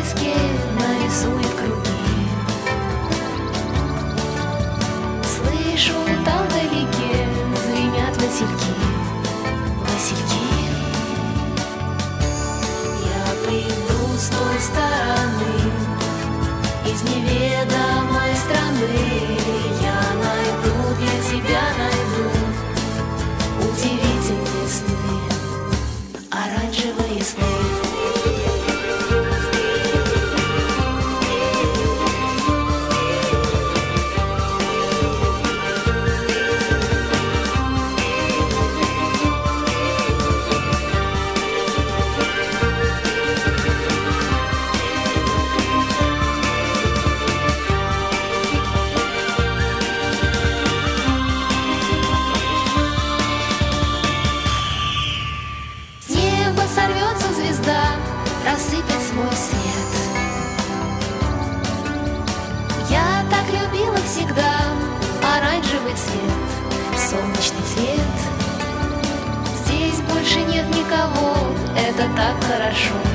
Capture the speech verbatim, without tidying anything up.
песке нарисует круги. Слышу, там вдалеке звенят васильки, васильки. Я приду с той стороны, из неведомой страны. Я найду, для тебя найду удивительные сны, оранжевые сны. Сорвется звезда, рассыпет свой свет. Я так любила всегда оранжевый цвет, солнечный цвет. Здесь больше нет никого, это так хорошо.